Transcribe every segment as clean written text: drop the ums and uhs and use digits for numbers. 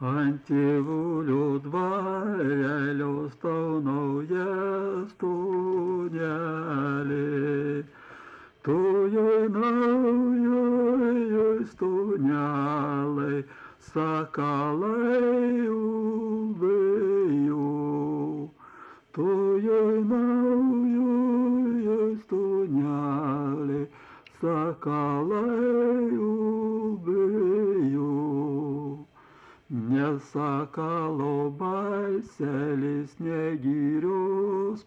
Ant tėvulių dvarelio staunaujas tunelį. Tujoj naujoj stunelai, sakalai ulbėjų. Tujoj naujoj stunelai, sakalai ulbėjų. Nesakalo balselis, negirios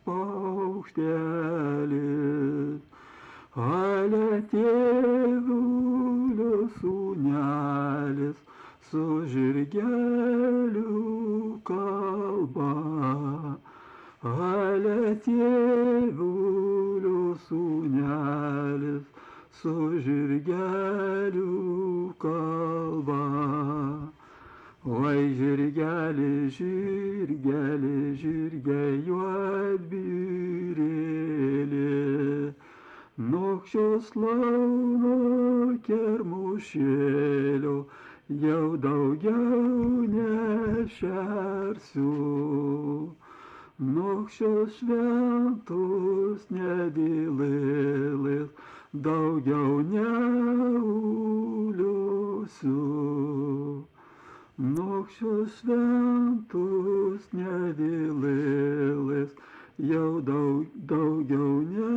paukštelis, ale tėvulio sūnelis su žirgeliu kalba. Ale tėvulio sūnelis su žirgeliu kalba. Oi žirgeli, žirgeli, žirge juodbirėlė, nokščios launo kermušėlio jau daugiau nešersiu. Nokščios šventos nedėlėlės daugiau neuliosiu. Nokščios šventos nedėlėlės jau daugiau ne